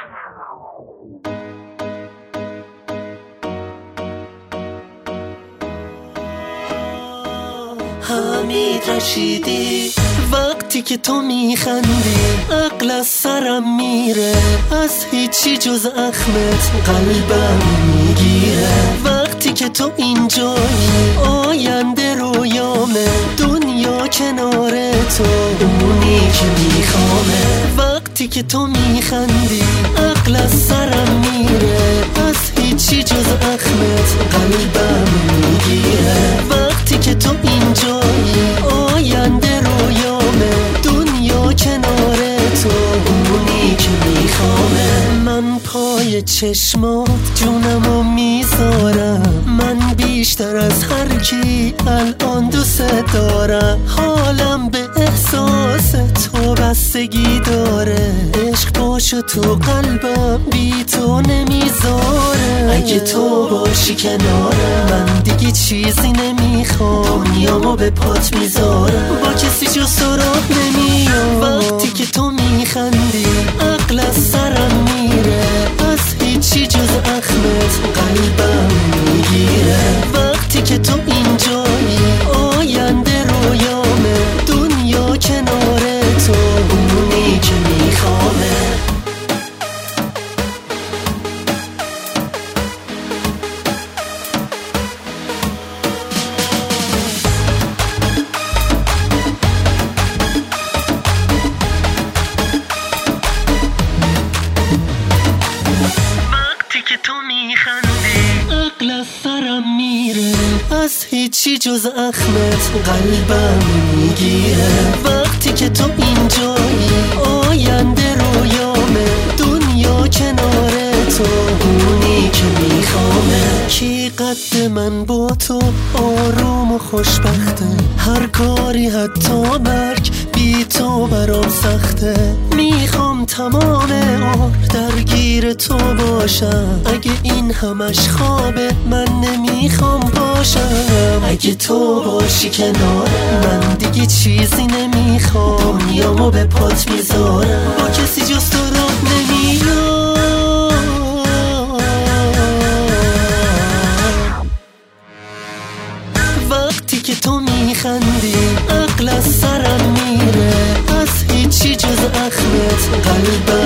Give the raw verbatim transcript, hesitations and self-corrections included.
حمید رشیدی. وقتی که تو میخندی عقل از سرم میره، از هیچی جز اخمت قلبم میگیره. وقتی که تو اینجایی آینده رویامه، دنیا کنار تو اونی که میخوامه. وقتی که تو میخندی عقل از سرم میره، از هیچی جز اخمت قلبم میگیره. وقتی که تو اینجایی آینده رویامه، دنیا کنار تو اونی که میخوامه. من پای چشمات جونمو میذارم، من بیشتر از هر کی الان دوست دارم. حالم به احساس تو بستگی داره، عشق باشو تو قلبم بی تو نمیذاره. اگه تو باشی کنارم من دیگه چیزی نمیخوام، دنیامو به پات میذارم، با کسی جز تو راه نمیام. وقتی که تو میخندی عقل از سرم میره، از هیچی جز اخمت قلبم میگیره. وقتی که تو اینجایی آینده رویامه، دنیا کنار تو اونی که میخوامه. عقل از سرم میره، از هیچی جز اخمت قلبم میگیره. وقتی که تو اینجایی آینده رویامه، دنیا کنار تو اونی که میخوامه. کی قد من با تو آروم و خوشبخته، هر کاری حتی مرگ بی تو برام سخته. میخوام تمام عمر درگیر تو باشم، اگه این همش خوابه من نمیخوام باشم. اگه تو باشی کنارم من دیگه چیزی نمیخوام، دنیامو به پات میذارم، با کسی جز تو راه نمیرم. وقتی که تو میخندی عقل از سرم میره، از هیچی جز اخمت قلبم